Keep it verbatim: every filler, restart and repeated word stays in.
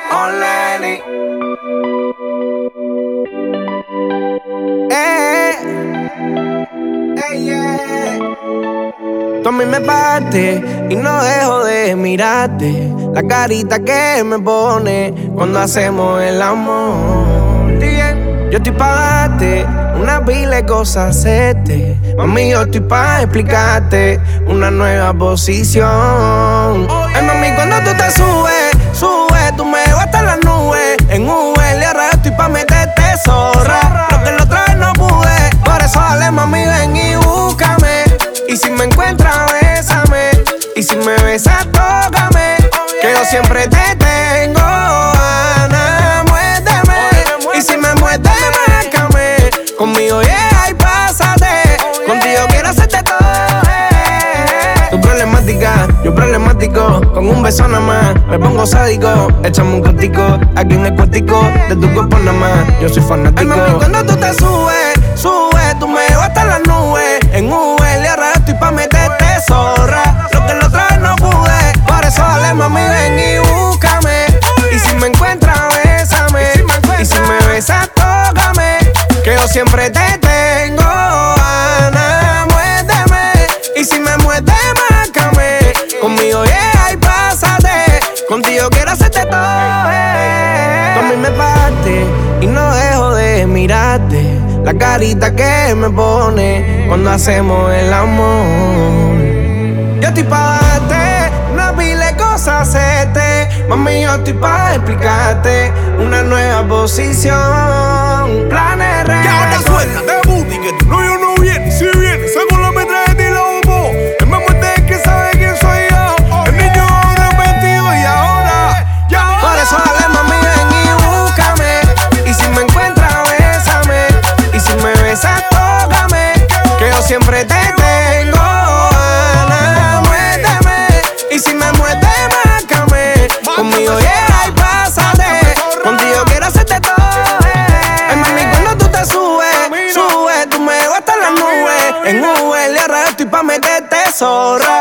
Oleni. Eh, eh, yeah. Tú a mí me parte y no dejo de mirarte. La carita que me pone cuando hacemos el amor. Yo estoy pa' darte una pila de cosas hacerte. Mami, yo estoy pa' explicarte una nueva posición. Ay, mami, cuando tú te subes, subes, tú me vas hasta las nubes. En Uber y ahora estoy pa' meterte zorra. Lo que la otra vez no pude. Por eso dale, mami, ven y búscame. Y si me encuentras, bésame. Y si me besas, tócame. Que yo siempre te tengo, Ana, muérdeme. Y si me muerdes, márcame. Conmigo llega y pásate. Contigo quiero hacerte todo. Tu problemática, yo problemático. Con un beso nada más, me pongo sádico. Échame un cortico, aquí en el cuartico. De tu cuerpo nada más, yo soy fanático. Ay, mami, cuando tú te subes, subes, tú me vas hasta las nubes. En Uber y ahora estoy pa' meterte zorra. Lo que la otra vez no pude. Por eso dale, mami, ven y búscame. Y si me encuentras, bésame. Y si me besas, tócame. Que yo siempre te tengo, Ana, muérdeme. Y si me muerdes, márcame. Conmigo llega y pásate. Contigo quiero hacerte todo. Tú a mí me parte y no dejo de mirarte. La carita que me pone cuando hacemos el amor. Yo estoy pa' darte una pila de cosas hacerte. Mami, yo estoy pa' explicarte una nueva posición. Planes reales. Que ahora suelta de booty, que tu novio no viene. Si viene, según la metralla y la bobo. El me muerte es que sabe quién soy yo. El niño arrepentido y ahora, y ahora. Por eso dale, mami, ven y búscame. Y si me encuentras, bésame. Y si me besas, tócame. Que yo siempre te tengo, Ana, muérdeme. Y si me muerdes, márcame. Conmigo llega y pásate. Contigo quiero hacerte todo. Ay, mami, cuando tú te subes, subes, tú me vas hasta las nubes. En Uber y ahora estoy pa' meterte zorra.